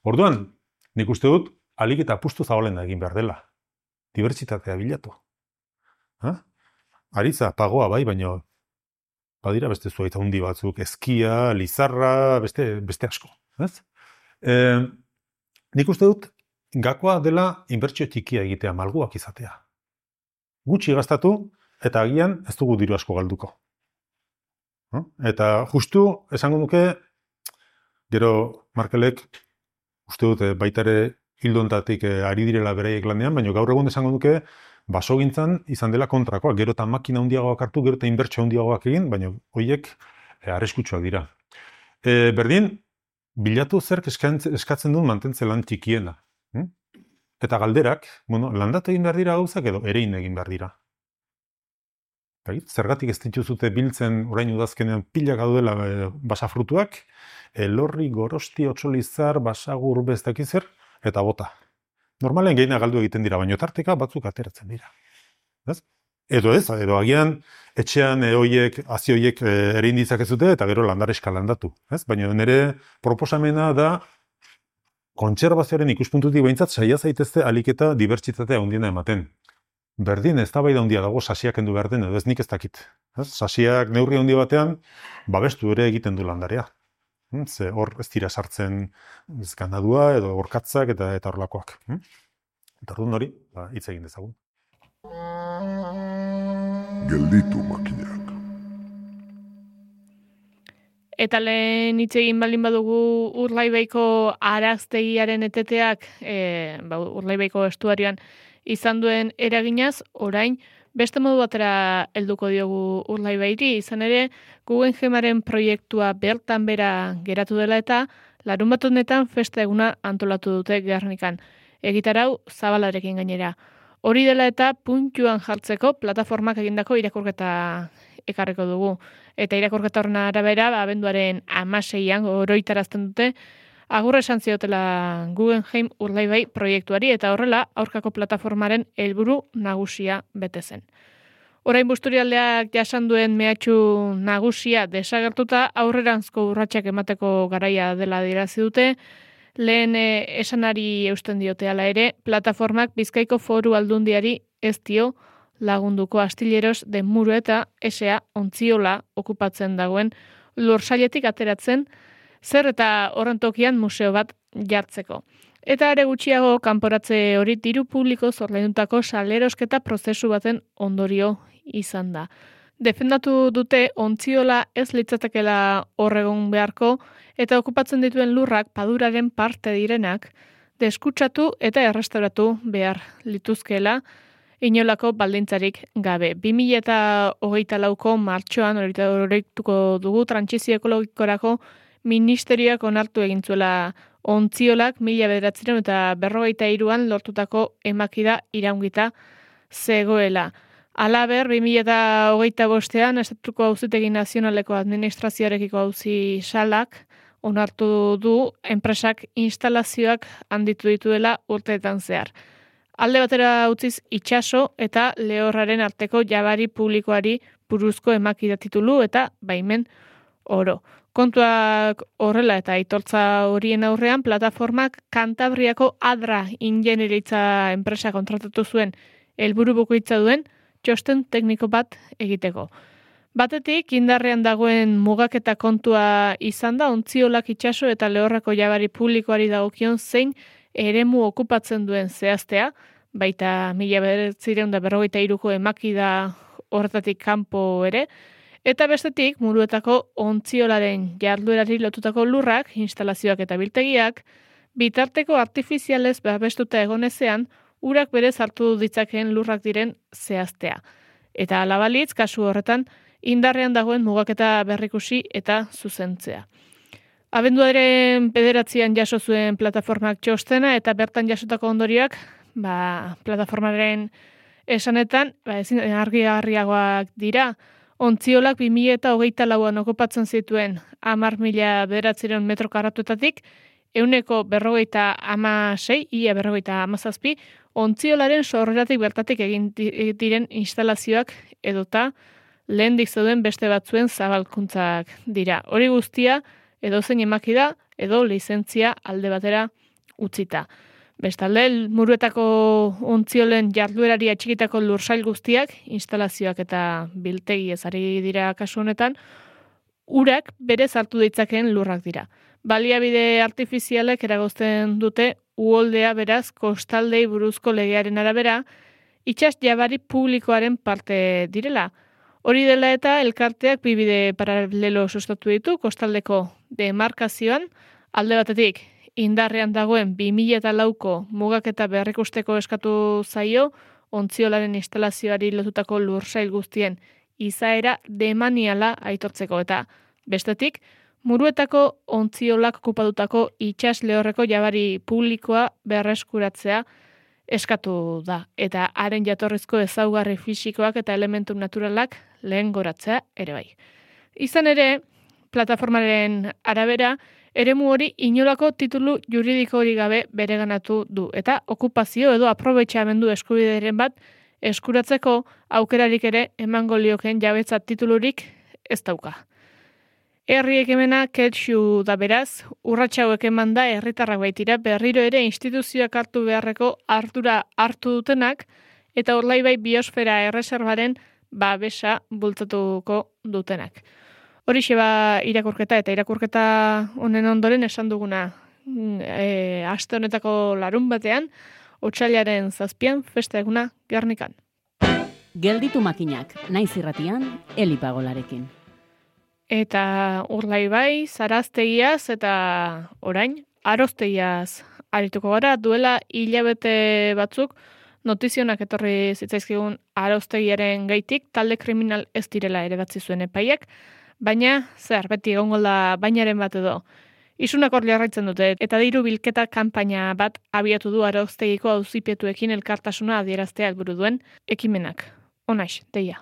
Orduan, nik uste dut, alik eta apustu zabalena egin behar dela. Dibertsitatea bilatu. Ha? Aritza, pagoa bai, baina badira beste zuaitz handi batzuk, eskia, lizarra, beste, beste asko. Ez? E, nik uste dut, gakoa dela inbertsio txikia egitea, malguak izatea. Gutxi gastatu, eta agian ez dugu diru asko galduko. Ha? Eta justu, esango nuke, gero Markelek, uste dut, baita ere hildontatik ari direla beraiek lanean, baina gaur egun esango nuke, basogintzan izan dela kontrakoa, gero eta makina handiagoak hartu, gero eta inbertsio handiagoak egin, baina horiek e, arriskutsuak dira. E, berdin, bilatu zerk eskatzen duen mantentze lan txikiena. Hm? Eta galderak, bueno, landatu egin behar dira gauzak edo erein egin behar dira. Zergatik ez dituzute biltzen orain udazkenean pilak gaudela e, basafrutuak, elorri, gorosti, otsolizar, basagur, bezdakizer, eta bota. Normalen gehiena galdu egiten dira, baina tarteka batzuk ateratzen dira. Ez? Edo ez, edo agian etxean e, oiek, hazi oiek e, ere indizak ez dute, eta gero landareska landatu. Ez? Baina nire proposamena da kontserbazioaren ikuspuntutik behintzat saia zaitezte aliketa dibertsitatea handiena ematen. Berdin ez da bai da handia dago sasiak endu behar den, edo ez nik ez dakit. Ez? Sasiak neurri handi batean, babestu ere egiten du landarea. Ze hor ez dira sartzen ganadua edo orkatzak eta eta horlakoak. Eta orduan hori, ba, hitz egin dezagun. Gelditu makinak. Eta lehen hitz egin baldin badugu Urdaibaiko araztegiaren eteteak, e, ba, Urdaibaiko estuarioan izan duen eraginaz, orain beste modu batera helduko diogu Urdaibairi, izan ere Guggenheimaren proiektua bertan bera geratu dela eta larun bat honetan festa eguna antolatu dute Gernikan. Egitarau zabalarekin gainera. Hori dela eta puntuan jartzeko plataformak egindako irakurketa ekarriko dugu. Eta irakurketa horren arabera, abenduaren hamaseian oroitarazten dute, agurra esan ziotela Guggenheim Urdaibai proiektuari eta horrela aurkako plataformaren helburu nagusia bete zen. Orain Busturialdeak jasan duen mehatxu nagusia desagertuta aurreranzko urratsak emateko garaia dela adierazi dute, lehen esanari eusten diote hala ere, plataformak Bizkaiko Foru Aldundiari ez dio lagunduko Astilleros de Muro eta esea Ontziola okupatzen dagoen lursailetik ateratzen, zer eta horren tokian museo bat jartzeko. Eta are gutxiago kanporatze hori diru publiko ordaindutako salerosketa prozesu baten ondorio izan da. Defendatu dute Ontziola ez litzatekela horregon beharko eta okupatzen dituen lurrak paduraren parte direnak deskutsatu eta errestauratu behar lituzkeela inolako baldintzarik gabe. bi mila hogeita lauko martxoan horretuko dugu trantsizio ekologikorako ministerioak onartu egin zuela Ontziolak mila bederatziehun eta berrogeita hiruan lortutako emakida iraungita zegoela. Halaber, bi mila hogeita bostean Estatuko Auzitegi Nazionaleko Administrazioarekiko auzi salak onartu du enpresak instalazioak handitu dituela urteetan zehar. Alde batera utziz itsaso eta lehorraren arteko jabari publikoari buruzko emakida titulu eta baimen oro. Kontuak horrela eta aitortza horien aurrean, plataformak Kantabriako Adra ingenieritza enpresa kontratatu zuen helburu bukoitza duen txosten tekniko bat egiteko. Batetik, indarrean dagoen mugaketa kontua izan da, Ontziolak itsaso eta lehorrako jabari publikoari dagokion zein eremu okupatzen duen zehaztea, baita mila bederatziehun eta berrogeita hiruko emakida horretatik kanpo ere, eta bestetik, Muruetako Ontziolaren jarduerari lotutako lurrak, instalazioak eta biltegiak, bitarteko artifizialez babestuta egonezean, urak berez hartu ditzakeen lurrak diren zehaztea. Eta alabalitz, kasu horretan, indarrean dagoen mugaketa berrikusi eta zuzentzea. Abenduaren bederatzian jaso zuen plataformak txostena eta bertan jasotako ondorioak, ba, plataformaren esanetan, ba, ezin argi-argiagoak dira. Ontziolak bi mila hogeita lauan okupatzen zituen hamar mila bederatziehun metro karratuetatik, ehuneko berrogeita hamasei, ia berrogeita hamazazpi, Ontziolaren sorreratik bertatik egin diren instalazioak edota lehendik zeuden beste batzuen zabalkuntzak dira. Hori guztia edozein emakida edo lizentzia alde batera utzita. Bestalde, Muruetako ontziolen jarduerari atxikitako lursail guztiak, instalazioak eta biltegi ezari dira kasu honetan, urak berez hartu ditzakeen lurrak dira. Baliabide artifizialek eragozten dute uholdea beraz kostaldei buruzko legearen arabera, itsas jabari publikoaren parte direla. Hori dela eta elkarteak bibide paralelo sustatu ditu kostaldeko demarkazioan, alde batetik indarrean dagoen bi mila lauko mugaketa berrikusteko eskatu zaio, ontziolaren instalazioari lotutako lursail guztien izaera demaniala aitortzeko eta bestetik, Muruetako ontziolak okupatutako itsas lehorreko jabari publikoa berreskuratzea eskatu da, eta haren jatorrizko ezaugarri fisikoak eta elementu naturalak lehen goratzea ere bai. Izan ere, plataformaren arabera, eremu hori inolako titulu juridiko hori gabe bereganatu du, eta okupazio edo aprobetxamendu eskubideren bat eskuratzeko aukerarik ere emango lioken jabetza titulurik ez dauka. Herri ekimena ketxu da beraz, urratsa hauek eman da herritarrak baitira berriro ere instituzioak hartu beharreko ardura hartu dutenak eta Urdaibai biosfera erreserbaren babesa bultzatuko dutenak. Horixe ba irakurketa eta irakurketa honen ondoren esan duguna e, aste honetako larun batean, otsailaren zazpian festa eguna Gernikan. Gelditu makinak, naiz irratian, Eli Pagolarekin. Eta Urdaibai, zaraztegiaz eta orain, aroztegiaz arituko gara, duela hilabete batzuk notizionak etorri zitzaizkigun aroztegiaren gaitik, talde kriminal ez direla ere batzi zuen epaiak, baina zer, beti egongo da bainaren bat edo. Isunak hor jarraitzen dute, eta diru bilketa kanpaina bat abiatu du aroztegiko auzipetuekin elkartasuna adieraztea helburu duen ekimenak. Onaix, deia.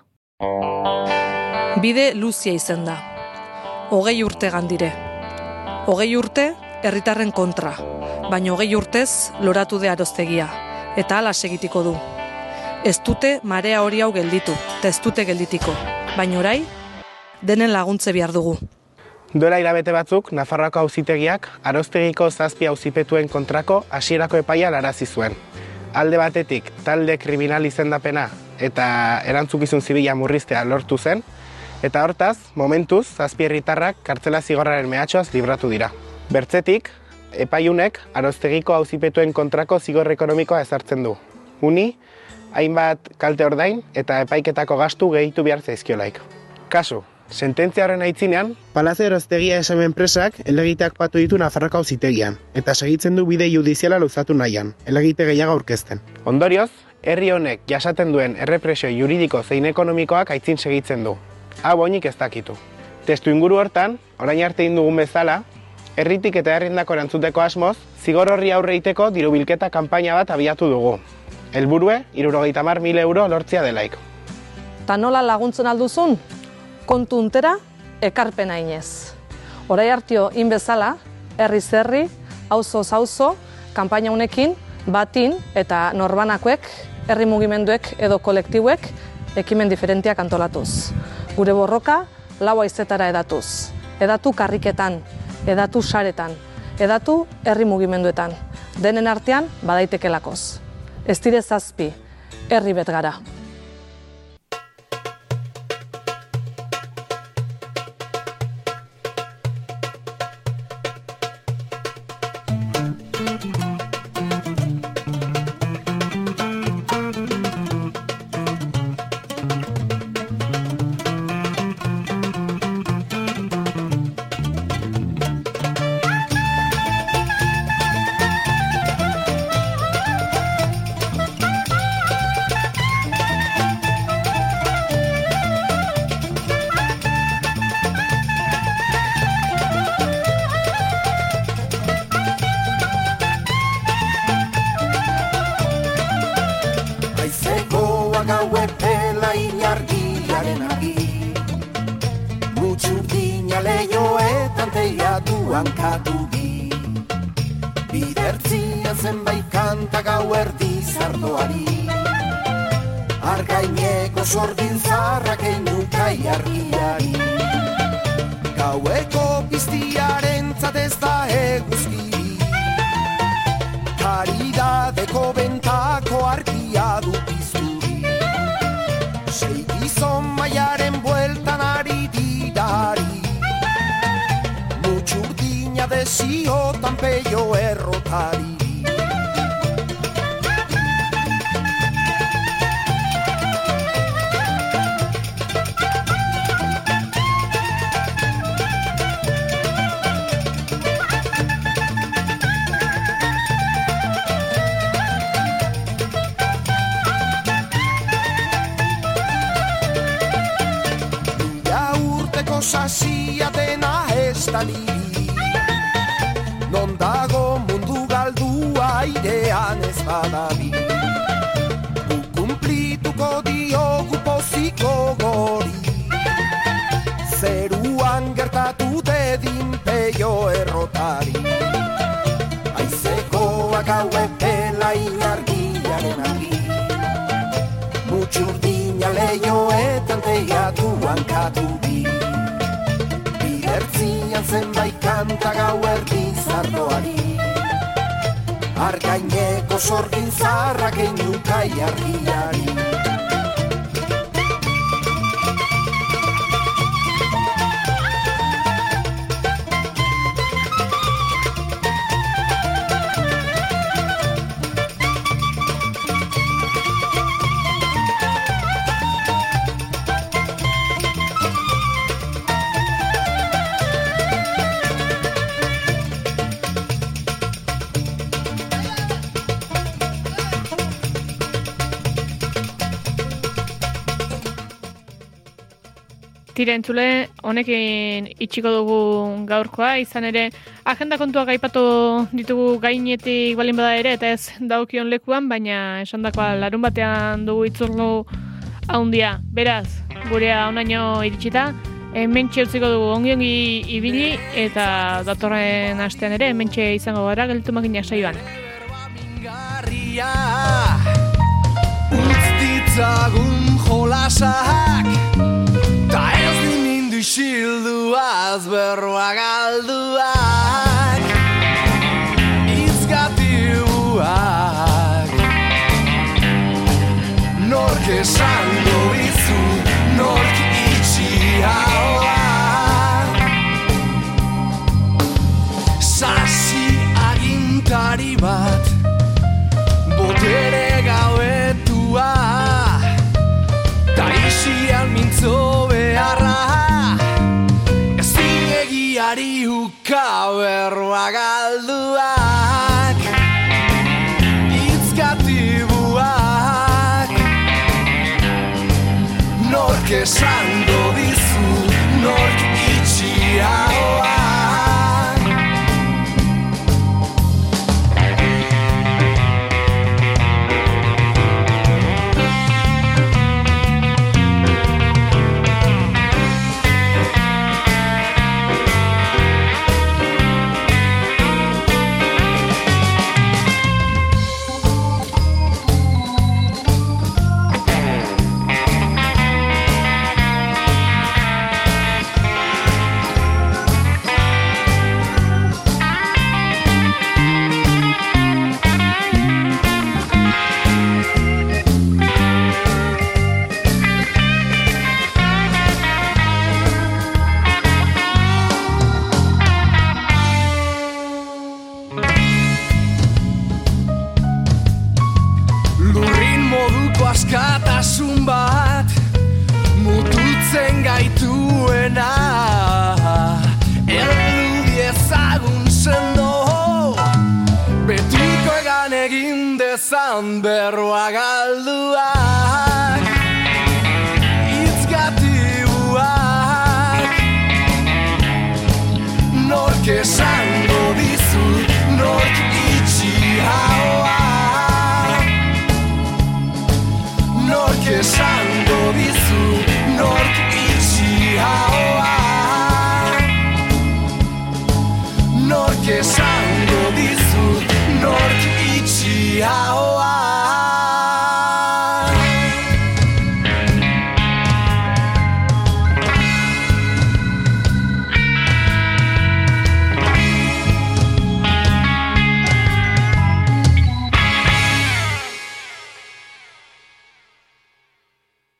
Bide luzia izan da. Hogei urte gandire. Hogei urte herritarren kontra, baina hogei urtez loratu de aroztegia, eta hala segitiko du. Ez dute marea hori hau gelditu, eta ez dute gelditiko, baina orai, denen laguntze behar dugu. Duela hilabete batzuk, Nafarroako auzitegiak aroztegiko zazpi auzipetuen kontrako hasierako epaia larazi zuen. Alde batetik, talde kriminal izendapena eta erantzukizun zibila murriztea lortu zen, eta hortaz, momentuz, zazpi herritarrak kartzela zigorraren mehatxoaz libratu dira. Bertzetik, epaiunek aroztegiko auzipetuen kontrako zigor ekonomikoa ezartzen du. Uni, hainbat kalte ordain eta epaiketako gastu gehitu behar zaizkiolaik. Kasu, sententzia horren aitzinean, Palazzo Aroztegia S M enpresak helegiteak patu ditu Nafarroako auzitegian, eta segitzen du bide judiziala luzatu nahian, helegite gehiago aurkezten. Ondorioz, herri honek jasaten duen errepresio juridiko zein ekonomikoak aitzin segitzen du. Hau oinik ez dakitu. Testu inguru hortan, orain arte egin dugun bezala, herritik eta herrindako erantzuteko asmoz, zigor horri aurre egiteko diru bilketa kanpaina bat abiatu dugu. Helburue, hirurogeita hamar mila euro lortzea delaik. Ta nola laguntzen alduzun? Kontu untera, ekarpena inez. Orai hartio in bezala, herri zerri, auzoz auzo, kanpaina honekin, batin eta norbanakoek, herri mugimenduek edo kolektibuek, ekimen diferentiak antolatuz. Gure borroka, lau haizetara edatuz. Edatu karriketan, edatu saretan, edatu herri mugimenduetan. Denen artean, badaitekelakos. Ez dire zazpi, herri bet gara. Bidertzia zenbait kanta gauerdi zardoari, argaineko sordin zarrak einukai argiari. Gaueko piztiaren zatez da eguzki, presiotan peio errotari. Sasia dena ez da niri, non dago mundu galdua airean ez badabi. Gu kumplituko diogu poziko gori, zeruan gertatu dedin peio errotari. Aizekoak hau epela inargiaren argi, mutxurdina lehioetan teiatuan katubi. Ertzian zenbait kanta gauerdi zardoari, argaineko sorgin zarrak einukai argiari. Tira entzule, honekin itxiko dugu gaurkoa, izan ere agenda kontuak aipatu ditugu gainetik balin bada ere, eta ez daukion lekuan, baina esandakoa larun batean dugu itzurlu haundia. Beraz, gurea onaino iritsita, hementxe utziko dugu ongi-ongi ibili, eta datorren astean ere, hementxe izango gara Gelditu Makinak saioan. Utz ditzagun jolasak, ta ez dinindu isilduaz berroa galduak, izgatibuak. Nork esango izu, nork itxiaoak. Sasi agintari bat, botere gauetua, ta isian mintzo beharra, ezin egiari uka berroa galduak, itzkatibuak. Nork esango dizu, nork itxiaoak. Askatasun bat mututzen gaituena, heldu diezagun sendo, betiko egan egin dezan berroa galdua.